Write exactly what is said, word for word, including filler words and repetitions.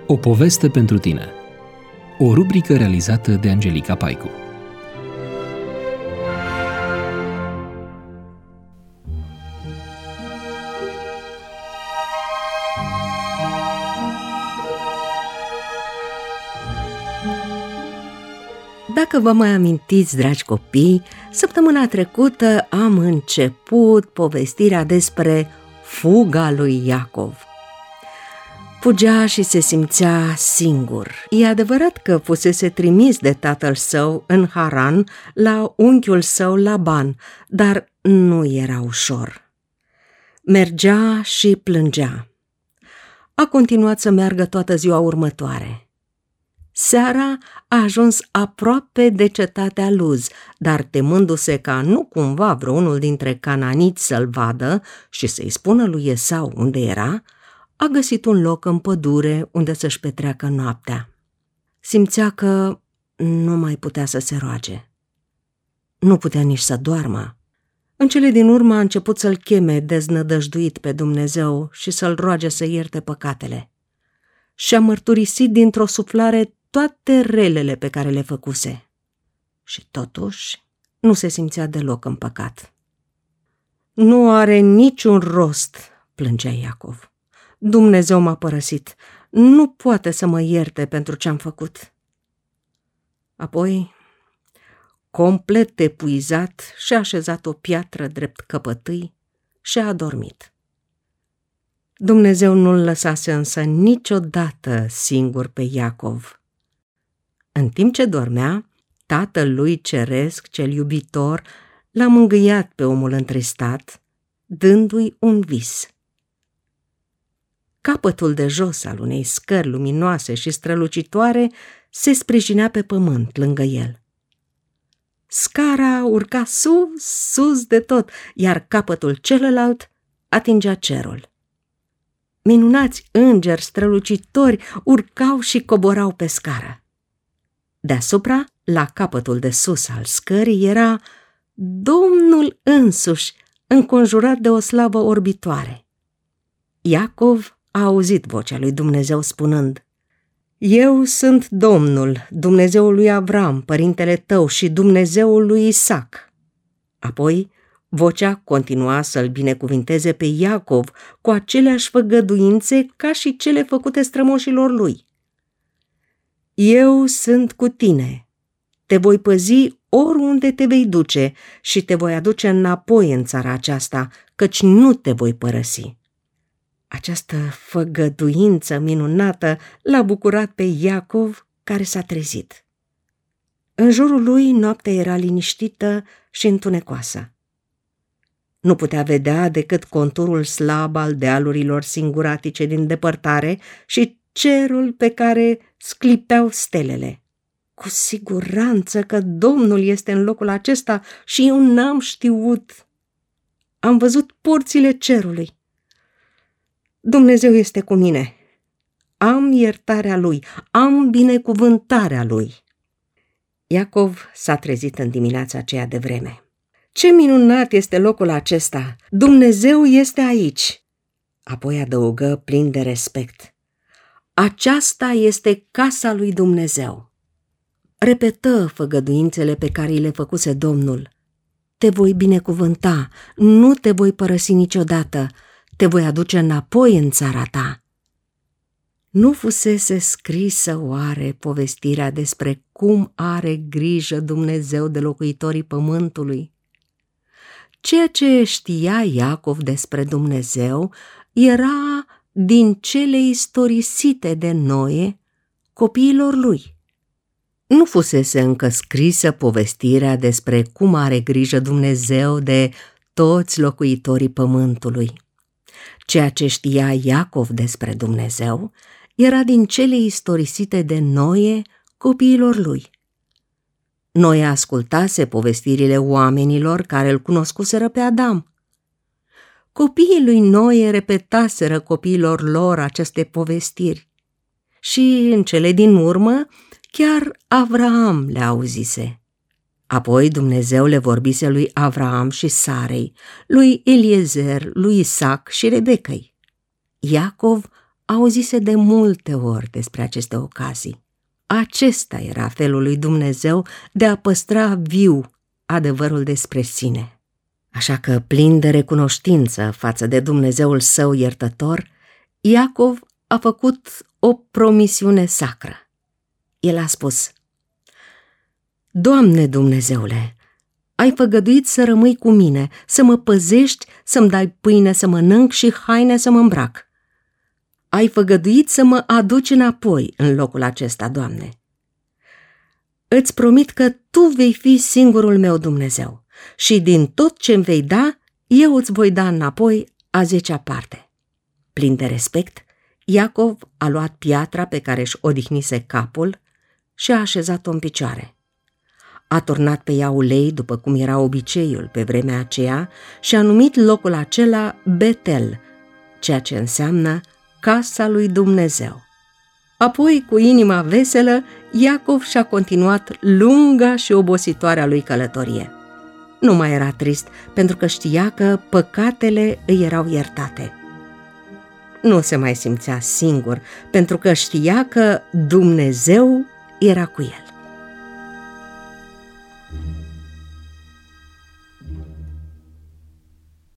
O poveste pentru tine. O rubrică realizată de Angelica Paicu. Dacă vă mai amintiți, dragi copii, săptămâna trecută am început povestirea despre fuga lui Iacov. Fugea și se simțea singur. E adevărat că fusese trimis de tatăl său în Haran la unchiul său Laban, dar nu era ușor. Mergea și plângea. A continuat să meargă toată ziua următoare. Seara a ajuns aproape de cetatea Luz, dar temându-se ca nu cumva vreunul dintre cananiți să-l vadă și să-i spună lui Esau unde era, a găsit un loc în pădure unde să-și petreacă noaptea. Simțea că nu mai putea să se roage. Nu putea nici să doarmă. În cele din urmă a început să-l cheme deznădăjduit pe Dumnezeu și să-l roage să ierte păcatele. Și-a mărturisit dintr-o suflare toate relele pe care le făcuse. Și totuși nu se simțea deloc în păcat. Nu are niciun rost, plângea Iacov. Dumnezeu m-a părăsit. Nu poate să mă ierte pentru ce-am făcut. Apoi, complet epuizat, și-a așezat o piatră drept căpătâi și a adormit. Dumnezeu nu-l lăsase însă niciodată singur pe Iacov. În timp ce dormea, tatăl lui ceresc, cel iubitor, l-a mângâiat pe omul întristat, dându-i un vis. Capătul de jos al unei scări luminoase și strălucitoare se sprijinea pe pământ lângă el. Scara urca sus, sus de tot, iar capătul celălalt atingea cerul. Minunați îngeri strălucitori urcau și coborau pe scară. Deasupra, la capătul de sus al scării, era Domnul însuși, înconjurat de o slavă orbitoare. Iacov a auzit vocea lui Dumnezeu spunând: Eu sunt Domnul, Dumnezeul lui Avram, părintele tău, și Dumnezeul lui Isaac. Apoi, vocea continua să-l binecuvinteze pe Iacov cu aceleași făgăduințe ca și cele făcute strămoșilor lui. Eu sunt cu tine, te voi păzi oriunde te vei duce și te voi aduce înapoi în țara aceasta, căci nu te voi părăsi. Această făgăduință minunată l-a bucurat pe Iacov, care s-a trezit. În jurul lui noaptea era liniștită și întunecoasă. Nu putea vedea decât conturul slab al dealurilor singuratice din depărtare și cerul pe care sclipeau stelele. Cu siguranță că Domnul este în locul acesta și eu n-am știut. Am văzut porțile cerului. Dumnezeu este cu mine. Am iertarea Lui, am binecuvântarea Lui. Iacov s-a trezit în dimineața aceea de vreme. Ce minunat este locul acesta! Dumnezeu este aici! Apoi adăugă plin de respect: Aceasta este casa lui Dumnezeu. Repetă făgăduințele pe care le făcuse Domnul: Te voi binecuvânta, nu te voi părăsi niciodată, te voi aduce înapoi în țara ta. Nu fusese scrisă oare povestirea despre cum are grijă Dumnezeu de locuitorii pământului? Ceea ce știa Iacov despre Dumnezeu era din cele istorisite de Noe copiilor lui. Nu fusese încă scrisă povestirea despre cum are grijă Dumnezeu de toți locuitorii pământului. Ceea ce știa Iacov despre Dumnezeu era din cele istorisite de Noe copiilor lui. Noe ascultase povestirile oamenilor care îl cunoscuseră pe Adam. Copiii lui Noe repetaseră copiilor lor aceste povestiri și, în cele din urmă, chiar Avraam le auzise. Apoi Dumnezeu le vorbise lui Avraam și Sarei, lui Eliezer, lui Isaac și Rebecăi. Iacov auzise de multe ori despre aceste ocazii. Acesta era felul lui Dumnezeu de a păstra viu adevărul despre sine. Așa că, plin de recunoștință față de Dumnezeul său iertător, Iacov a făcut o promisiune sacră. El a spus: Doamne Dumnezeule, ai făgăduit să rămâi cu mine, să mă păzești, să-mi dai pâine să mănânc și haine să mă îmbrac. Ai făgăduit să mă aduci înapoi în locul acesta, Doamne. Îți promit că Tu vei fi singurul meu Dumnezeu și din tot ce-mi vei da, eu îți voi da înapoi a zecea parte. Plin de respect, Iacov a luat piatra pe care își odihnise capul și a așezat-o în picioare. A turnat pe ea ulei, după cum era obiceiul pe vremea aceea, și a numit locul acela Betel, ceea ce înseamnă Casa lui Dumnezeu. Apoi, cu inima veselă, Iacov și-a continuat lunga și obositoarea lui călătorie. Nu mai era trist, pentru că știa că păcatele îi erau iertate. Nu se mai simțea singur, pentru că știa că Dumnezeu era cu el.